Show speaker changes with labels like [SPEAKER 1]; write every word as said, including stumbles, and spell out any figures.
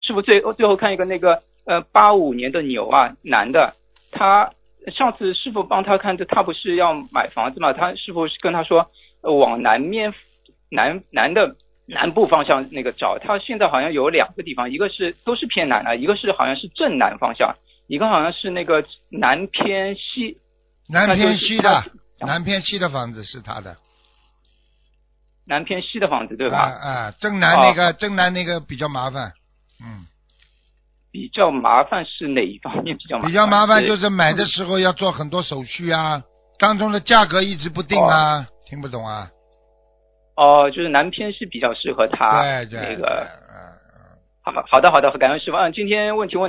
[SPEAKER 1] 师傅最最后看一个那个呃八五年的牛啊，男的，他上次师傅帮他看的，他不是要买房子嘛？他师傅是跟他说、呃、往南面南南的南部方向那个找，他现在好像有两个地方，一个是都是偏南啊，一个是好像是正南方向，一个好像是那个南偏西。
[SPEAKER 2] 南偏西的南偏西的房子是他的。
[SPEAKER 1] 南偏西的房子对吧？
[SPEAKER 2] 啊啊，正南那个、哦、正南那个比较麻烦，嗯。
[SPEAKER 1] 比较麻烦是哪一方面比较麻烦？
[SPEAKER 2] 比较麻烦就是买的时候要做很多手续啊，当中的价格一直不定啊，哦、听不懂啊？
[SPEAKER 1] 哦，就是南偏西比较适合他。
[SPEAKER 2] 对对。
[SPEAKER 1] 那个，好好的好的，感恩师傅。嗯，今天问题问。